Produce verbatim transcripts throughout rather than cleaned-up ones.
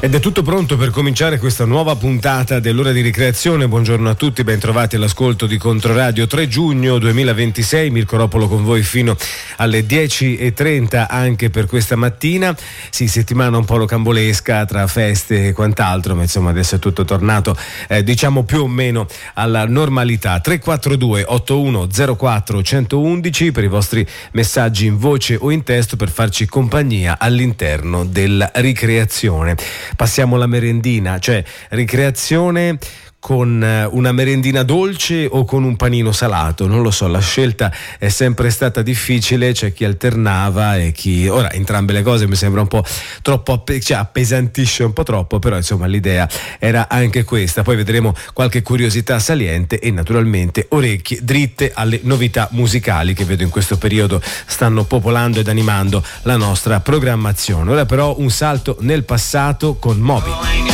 Ed è tutto pronto per cominciare questa nuova puntata dell'ora di ricreazione. Buongiorno a tutti, ben trovati all'ascolto di Controradio. tre giugno duemilaventisei, Mirko Ropolo con voi fino alle dieci e trenta anche per questa mattina. Sì, settimana un po' rocambolesca tra feste e quant'altro, ma insomma adesso è tutto tornato eh, diciamo più o meno alla normalità. tre quattro due otto uno zero quattro uno uno uno per i vostri messaggi in voce o in testo per farci compagnia all'interno della ricreazione. Passiamo alla merendina, cioè ricreazione con una merendina dolce o con un panino salato, non lo so, la scelta è sempre stata difficile, c'è chi alternava e chi, ora entrambe le cose mi sembra un po' troppo, cioè appesantisce un po' troppo, però insomma l'idea era anche questa. Poi vedremo qualche curiosità saliente e naturalmente orecchie dritte alle novità musicali che vedo in questo periodo stanno popolando ed animando la nostra programmazione. Ora però un salto nel passato con Moby.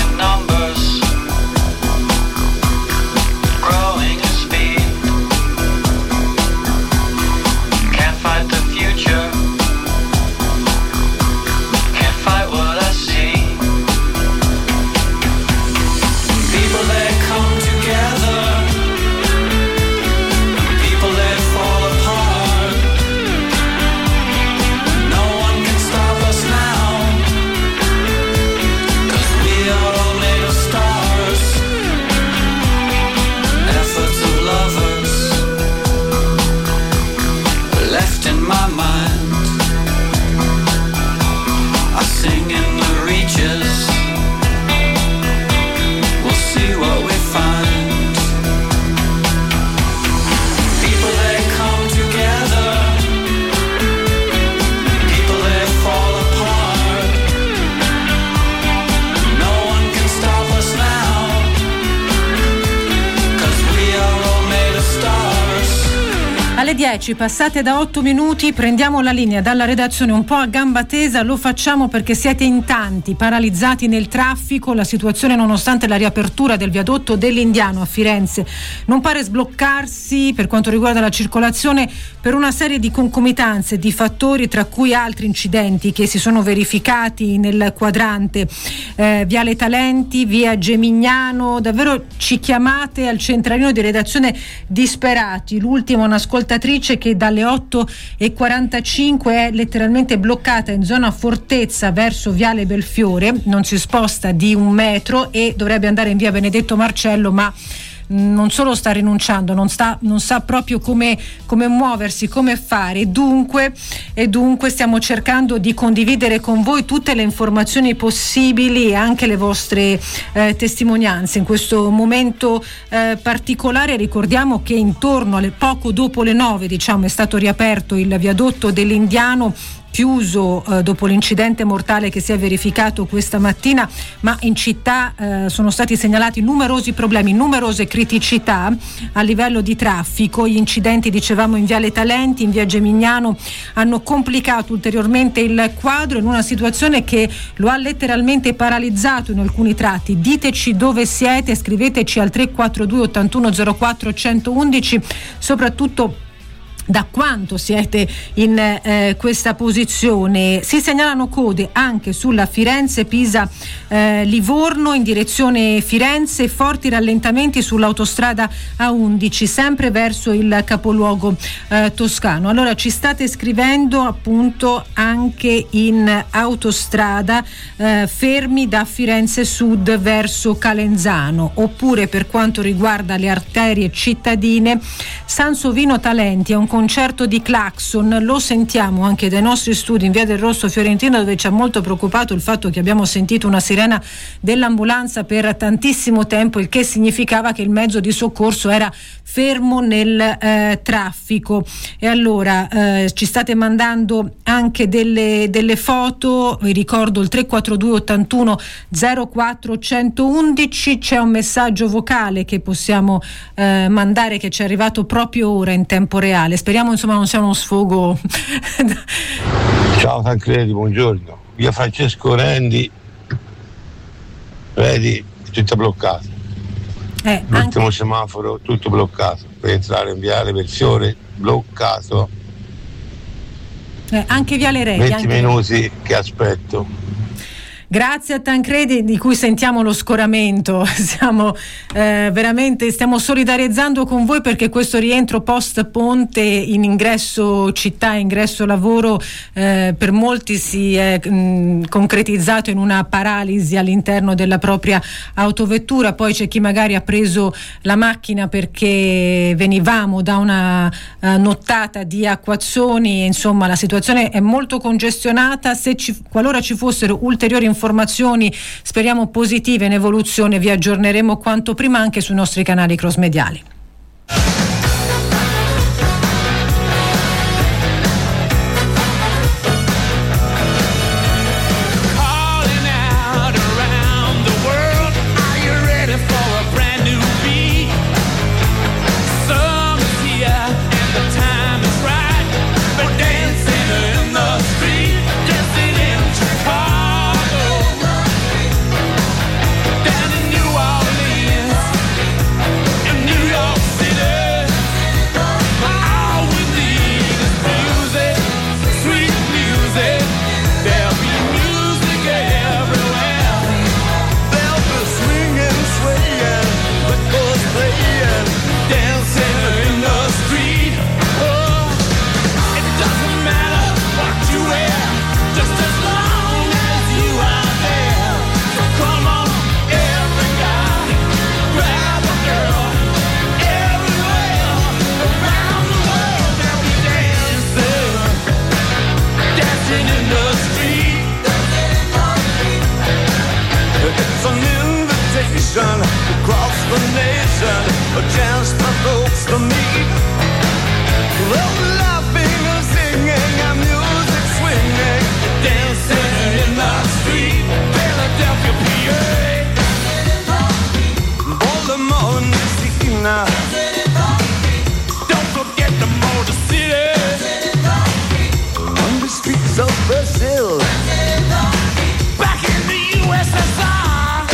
dieci passate da otto minuti, prendiamo la linea dalla redazione un po' a gamba tesa. Lo facciamo perché siete in tanti paralizzati nel traffico. La situazione, nonostante la riapertura del viadotto dell'Indiano a Firenze, non pare sbloccarsi per quanto riguarda la circolazione per una serie di concomitanze, di fattori, tra cui altri incidenti che si sono verificati nel quadrante eh, Viale Talenti, via Gemignano. Davvero ci chiamate al centralino di redazione disperati. L'ultima, un'ascoltatrice che dalle otto e quarantacinque è letteralmente bloccata in zona Fortezza verso Viale Belfiore, non si sposta di un metro e dovrebbe andare in via Benedetto Marcello, ma non solo sta rinunciando, non, sta, non sa proprio come, come muoversi, come fare. Dunque, e dunque stiamo cercando di condividere con voi tutte le informazioni possibili e anche le vostre eh, testimonianze in questo momento eh, particolare. Ricordiamo che intorno alle poco dopo le nove, diciamo, è stato riaperto il viadotto dell'Indiano, chiuso eh, dopo l'incidente mortale che si è verificato questa mattina, ma in città eh, sono stati segnalati numerosi problemi, numerose criticità a livello di traffico. Gli incidenti, dicevamo, in Viale Talenti, in via Gemignano hanno complicato ulteriormente il quadro in una situazione che lo ha letteralmente paralizzato in alcuni tratti. Diteci dove siete, scriveteci al tre quattro due ottantuno zero quattro uno uno uno, soprattutto da quanto siete in eh, questa posizione. Si segnalano code anche sulla Firenze-Pisa eh, Livorno in direzione Firenze, forti rallentamenti sull'autostrada A undici sempre verso il capoluogo eh, toscano. Allora ci state scrivendo appunto anche in autostrada, eh, fermi da Firenze Sud verso Calenzano, oppure per quanto riguarda le arterie cittadine, Sansovino Talenti è un concerto di clacson, lo sentiamo anche dai nostri studi in via del Rosso Fiorentino, dove ci ha molto preoccupato il fatto che abbiamo sentito una sirena dell'ambulanza per tantissimo tempo, il che significava che il mezzo di soccorso era fermo nel eh, traffico. E allora eh, ci state mandando anche delle, delle foto, vi ricordo il tre quattro due ottantuno zero quattro uno uno uno, c'è un messaggio vocale che possiamo eh, mandare, che ci è arrivato proprio ora in tempo reale. Speriamo insomma non sia uno sfogo. Ciao Tancredi, buongiorno. Via Francesco Rendi, vedi, tutto bloccato. Eh, L'ultimo anche... semaforo tutto bloccato per entrare in Viale Belfiore, bloccato. Eh, anche Viale Re. venti anche... minuti che aspetto. Grazie a Tancredi, di cui sentiamo lo scoramento. Siamo eh, veramente stiamo solidarizzando con voi, perché questo rientro post ponte in ingresso città, ingresso lavoro, eh, per molti si è mh, concretizzato in una paralisi all'interno della propria autovettura. Poi c'è chi magari ha preso la macchina perché venivamo da una uh, nottata di acquazzoni. Insomma, la situazione è molto congestionata. Se ci, qualora ci fossero ulteriori informazioni, speriamo positive in evoluzione, vi aggiorneremo quanto prima anche sui nostri canali cross mediali. Across the nation, a chance for folks to meet. Love laughing and singing and music swinging, dancing in the street, Philadelphia, P A. Baltimore, Messina, don't forget the Motor City, on the streets of Brazil, back in the U S S R.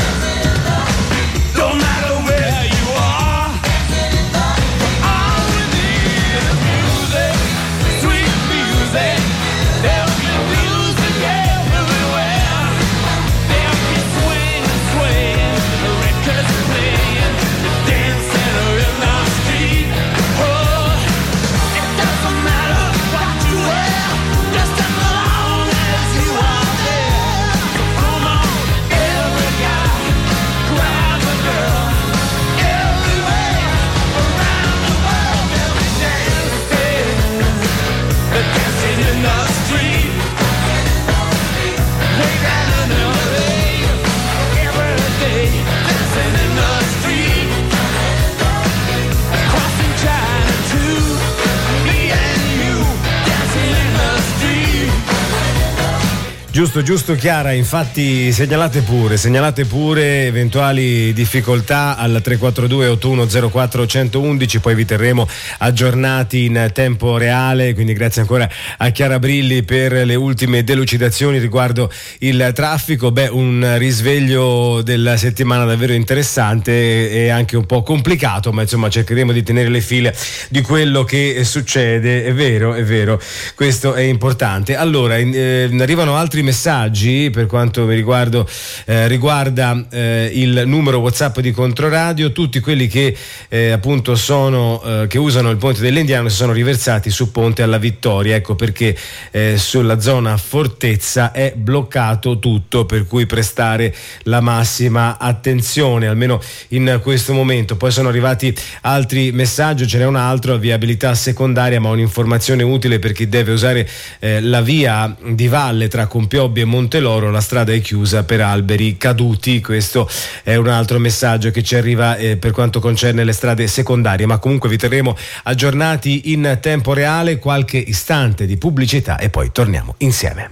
Giusto, giusto Chiara, infatti segnalate pure, segnalate pure eventuali difficoltà al tre quattro due otto uno zero quattro uno uno uno, poi vi terremo aggiornati in tempo reale, quindi grazie ancora a Chiara Brilli per le ultime delucidazioni riguardo il traffico. Beh, un risveglio della settimana davvero interessante e anche un po' complicato, ma insomma cercheremo di tenere le file di quello che succede, è vero, è vero, questo è importante. Allora, eh, arrivano altri messaggi per quanto mi riguardo eh, riguarda eh, il numero WhatsApp di Controradio. Tutti quelli che eh, appunto sono eh, che usano il ponte dell'Indiano si sono riversati su Ponte alla Vittoria, ecco perché eh, sulla zona Fortezza è bloccato tutto, per cui prestare la massima attenzione almeno in questo momento. Poi sono arrivati altri messaggi, ce n'è un altro, viabilità secondaria, ma un'informazione utile per chi deve usare eh, la via di valle tra Compiobbe e Monteloro, la strada è chiusa per alberi caduti. Questo è un altro messaggio che ci arriva eh, per quanto concerne le strade secondarie, ma comunque vi terremo aggiornati in tempo reale. Qualche istante di pubblicità e poi torniamo insieme.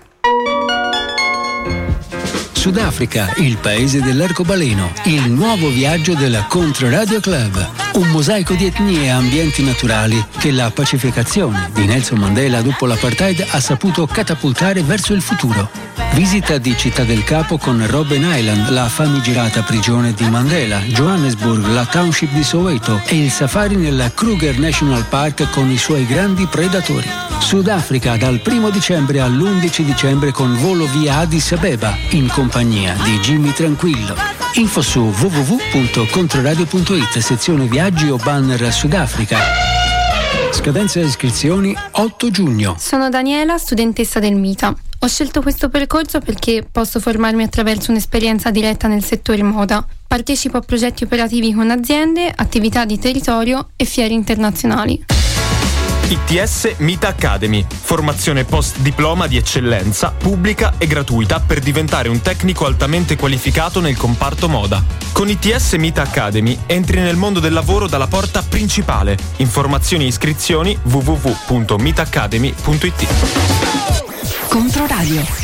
Sudafrica, il paese dell'arcobaleno, il nuovo viaggio della Controradio Club. Un mosaico di etnie e ambienti naturali che la pacificazione di Nelson Mandela dopo l'apartheid ha saputo catapultare verso il futuro. Visita di Città del Capo con Robben Island, la famigerata prigione di Mandela, Johannesburg, la township di Soweto e il safari nella Kruger National Park con i suoi grandi predatori. Sudafrica dal primo dicembre all'undici dicembre con volo via Addis Abeba in compagnia di Jimmy Tranquillo. Info su w w w punto controradio punto it, sezione viaggi o banner Sudafrica. Scadenza iscrizioni otto giugno. Sono Daniela, studentessa del MITA. Ho scelto questo percorso perché posso formarmi attraverso un'esperienza diretta nel settore moda. Partecipo a progetti operativi con aziende, attività di territorio e fiere internazionali. I T S MITA Academy, formazione post diploma di eccellenza, pubblica e gratuita per diventare un tecnico altamente qualificato nel comparto moda. Con I T S MITA Academy entri nel mondo del lavoro dalla porta principale. Informazioni e iscrizioni w w w punto mita academy punto it. Controradio.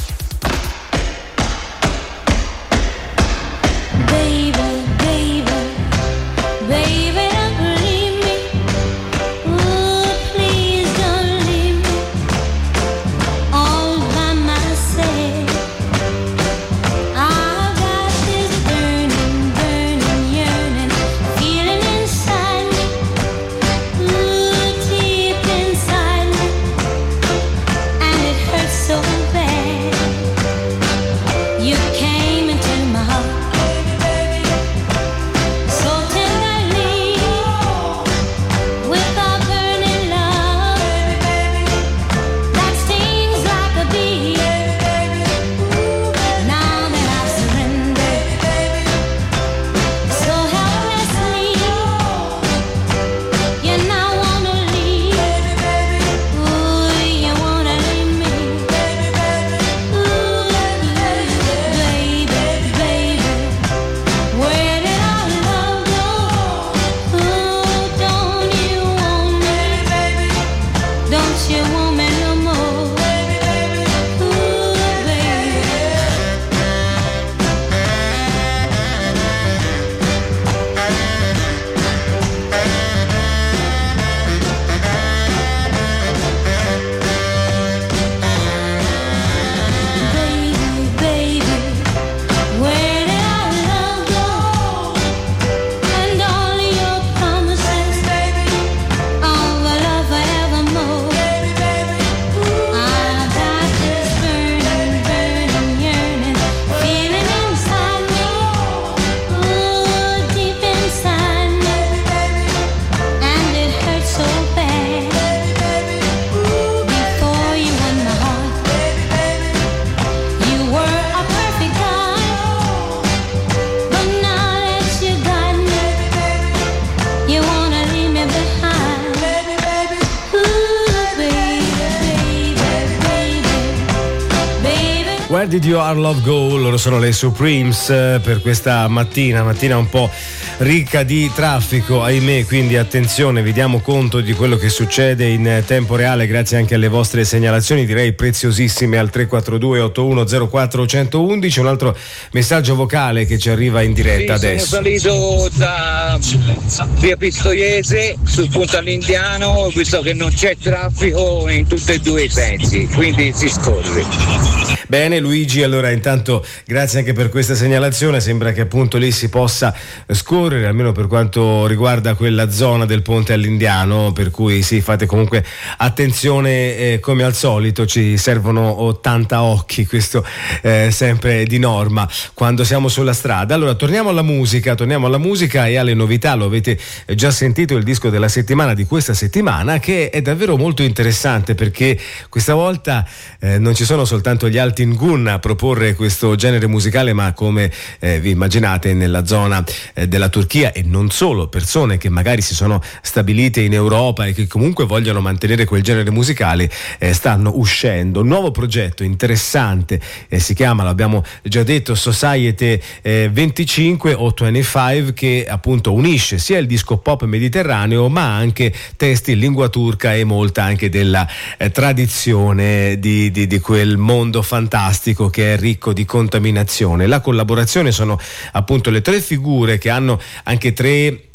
Where Did Your Love Go? Loro sono le Supremes eh, per questa mattina, mattina un po' ricca di traffico, ahimè, quindi attenzione, vi diamo conto di quello che succede in tempo reale grazie anche alle vostre segnalazioni, direi preziosissime, al tre quattro due otto uno zero quattro uno uno uno. Un altro messaggio vocale che ci arriva in diretta sì, adesso. Sono salito da via Pistoiese sul punto all'Indiano, visto che non c'è traffico in tutti e due i sensi, quindi si scorre. Bene Luigi, allora intanto grazie anche per questa segnalazione, sembra che appunto lì si possa scorrere, almeno per quanto riguarda quella zona del ponte all'Indiano, per cui sì, fate comunque attenzione, eh, come al solito ci servono ottanta occhi, questo eh, sempre di norma quando siamo sulla strada. Allora torniamo alla musica, torniamo alla musica e alle novità, lo avete già sentito, il disco della settimana di questa settimana che è davvero molto interessante perché questa volta eh, non ci sono soltanto gli Altin Gun a proporre questo genere musicale, ma come eh, vi immaginate nella zona eh, della Turchia e non solo, persone che magari si sono stabilite in Europa e che comunque vogliono mantenere quel genere musicale eh, stanno uscendo. Un nuovo progetto interessante, eh, si chiama, l'abbiamo già detto, Society eh, venticinque o venticinque, che appunto unisce sia il disco pop mediterraneo ma anche testi in lingua turca e molta anche della eh, tradizione di, di, di quel mondo fantastico che è ricco di contaminazione. La collaborazione sono appunto le tre figure che hanno anche tre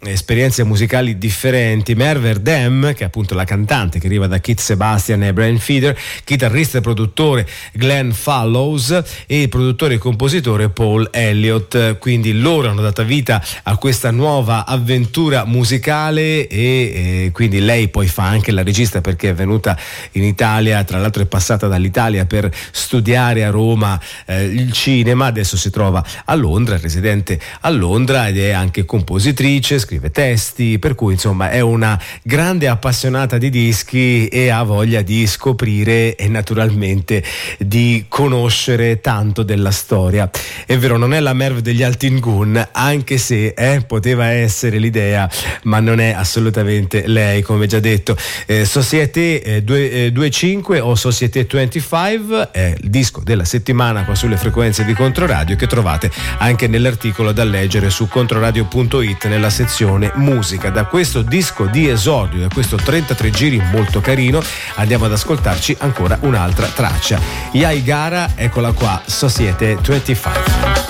esperienze musicali differenti. Merve Dem, che è appunto la cantante che arriva da Keith Sebastian e Brian Feeder, chitarrista e produttore Glenn Fallows e il produttore e compositore Paul Elliott. Quindi loro hanno dato vita a questa nuova avventura musicale e eh, quindi lei poi fa anche la regista, perché è venuta in Italia, tra l'altro è passata dall'Italia per studiare a Roma eh, il cinema, adesso si trova a Londra, è residente a Londra ed è anche compositrice, scrive testi, per cui insomma è una grande appassionata di dischi e ha voglia di scoprire e naturalmente di conoscere tanto della storia. È vero, non è la Merv degli Altin Gun, anche se eh, poteva essere l'idea, ma non è assolutamente lei, come già detto. eh, Société eh, venticinque o Société venticinque è il disco della settimana qua sulle frequenze di Controradio, che trovate anche nell'articolo da leggere su controradio punto it nella sezione musica. Da questo disco di esordio, da questo trentatré giri molto carino, andiamo ad ascoltarci ancora un'altra traccia. Yai Gara, eccola qua, Société venticinque.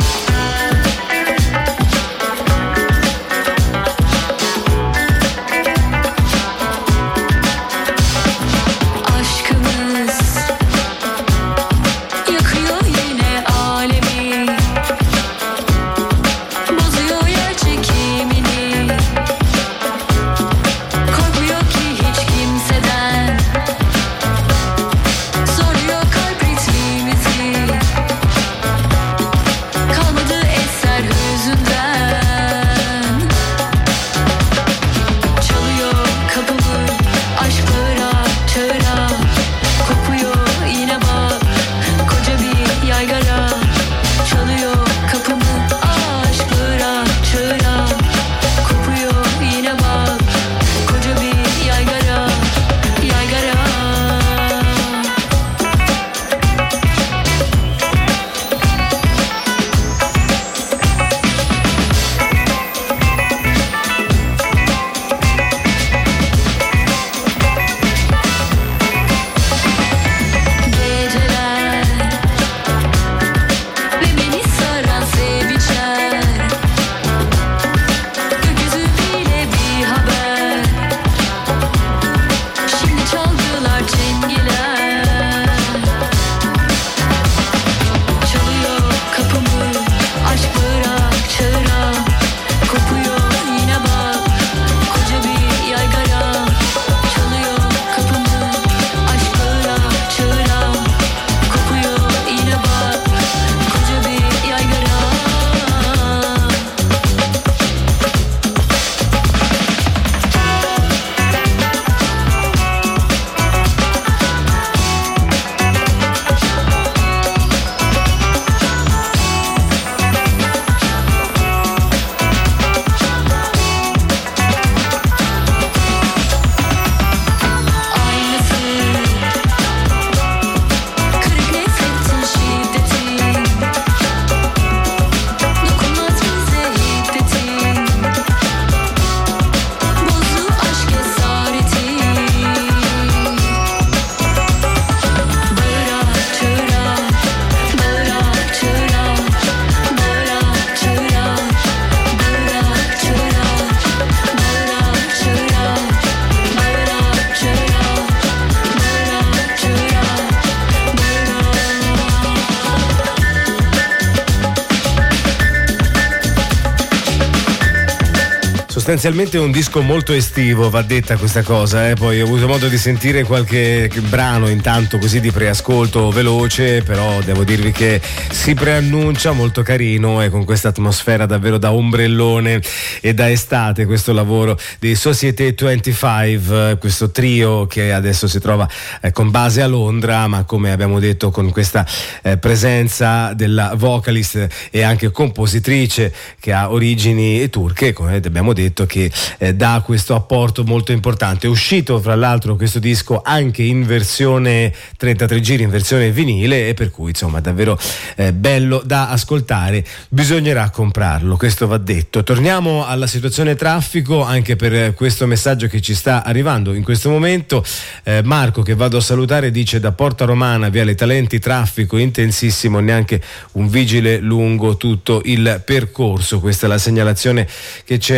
Sostanzialmente è un disco molto estivo, va detta questa cosa, eh? Poi ho avuto modo di sentire qualche brano intanto così di preascolto veloce, però devo dirvi che si preannuncia molto carino e con questa atmosfera davvero da ombrellone e da estate, questo lavoro di Société venticinque, questo trio che adesso si trova eh, con base a Londra, ma come abbiamo detto con questa eh, presenza della vocalist e anche compositrice che ha origini turche, come abbiamo detto, che eh, dà questo apporto molto importante. È uscito fra l'altro questo disco anche in versione trentatré giri, in versione vinile, e per cui insomma davvero eh, bello da ascoltare. Bisognerà comprarlo, questo va detto. Torniamo alla situazione traffico, anche per questo messaggio che ci sta arrivando in questo momento. eh, Marco, che vado a salutare, dice: da Porta Romana Viale Talenti traffico intensissimo, neanche un vigile lungo tutto il percorso. Questa è la segnalazione che c'è appena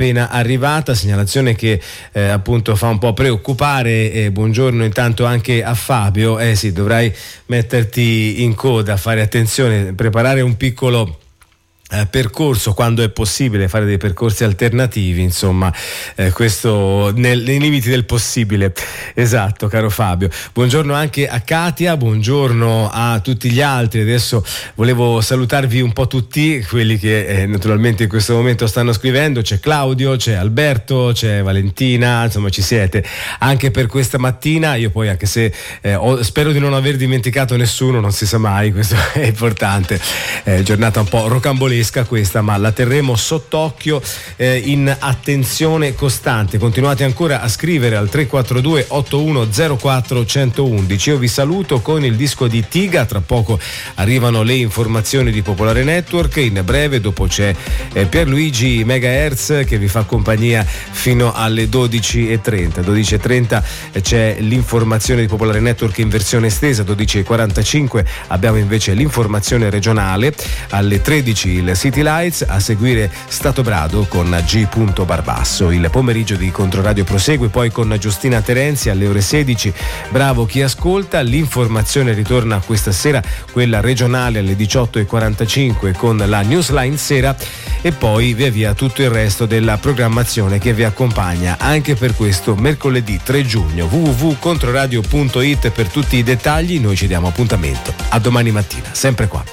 appena arrivata, segnalazione che eh, appunto fa un po' preoccupare. Eh, buongiorno intanto anche a Fabio. Eh sì, dovrai metterti in coda, fare attenzione, preparare un piccolo Eh, percorso quando è possibile, fare dei percorsi alternativi, insomma, eh, questo nel, nei limiti del possibile. Esatto, caro Fabio. Buongiorno anche a Katia, buongiorno a tutti gli altri. Adesso volevo salutarvi un po' tutti quelli che eh, naturalmente in questo momento stanno scrivendo. C'è Claudio, c'è Alberto, c'è Valentina, insomma ci siete anche per questa mattina. Io poi, anche se eh, ho, spero di non aver dimenticato nessuno, non si sa mai, questo è importante. Eh, giornata un po' rocambolesca questa, ma la terremo sott'occhio, eh, in attenzione costante. Continuate ancora a scrivere al tre quattro due otto uno zero quattro uno uno uno. Io vi saluto con il disco di Tiga, tra poco arrivano le informazioni di Popolare Network, in breve dopo c'è eh, Pierluigi Megahertz che vi fa compagnia fino alle dodici e trenta. dodici e trenta eh, c'è l'informazione di Popolare Network in versione estesa, dodici e quarantacinque abbiamo invece l'informazione regionale, alle tredici il City Lights, a seguire Stato Brado con G. Barbasso. Il pomeriggio di Controradio prosegue poi con Giustina Terenzi alle ore sedici. Bravo chi ascolta. L'informazione ritorna questa sera, quella regionale, alle diciotto e quarantacinque con la Newsline sera, e poi via via tutto il resto della programmazione che vi accompagna anche per questo mercoledì tre giugno. w w w punto controradio punto i t per tutti i dettagli. Noi ci diamo appuntamento a domani mattina, sempre qua.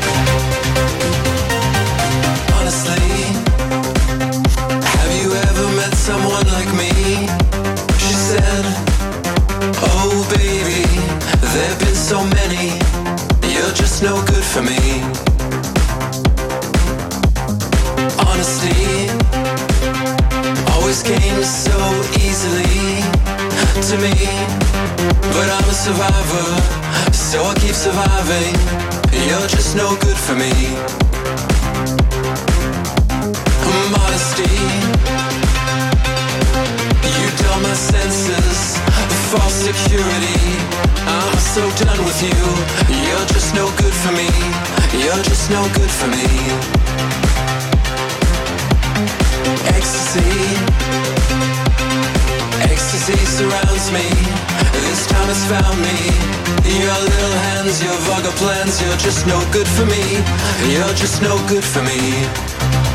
Someone like me, she said, oh baby, there've been so many, you're just no good for me. Honesty always came so easily to me, but I'm a survivor, so I keep surviving. You're just no good for me. Modesty, all my senses, false security. I'm so done with you. You're just no good for me. You're just no good for me. Ecstasy, ecstasy surrounds me. This time it's found me. Your little hands, your vulgar plans. You're just no good for me. You're just no good for me.